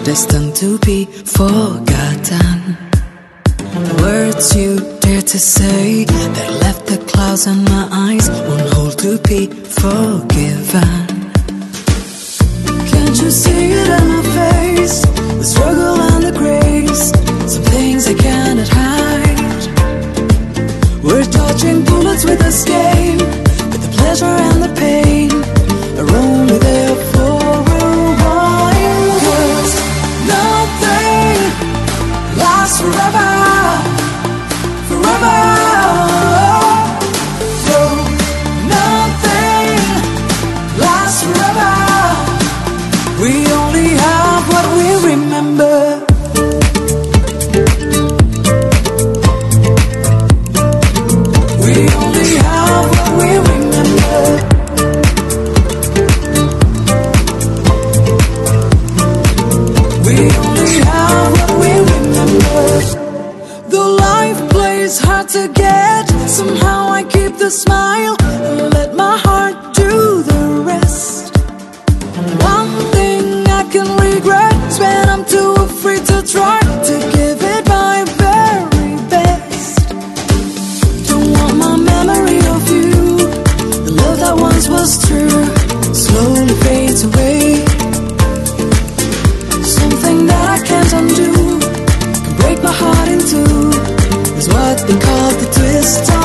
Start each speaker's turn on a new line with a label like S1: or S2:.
S1: destined to be forgotten. The words you dare to say that left the clouds in my eyes won't hold to be forgiven. Can't you see it in my face? The struggle and the grace, some things I cannot hide. We're dodging bullets with escape, but the pleasure and the pain are only there for a while. 'Cause nothing lasts forever, forever. So nothing lasts forever. We only have what we remember. We only have what we remember. We only have what we remember. Though life plays hard to get, somehow I keep the smile and let my heart do the rest. One thing I can regret is when I'm too afraid to try to give it my very best. Don't want my memory of you, the love that once was true, slowly fades away. Something that I can't undo, can break my heart in two, is what they call the twist.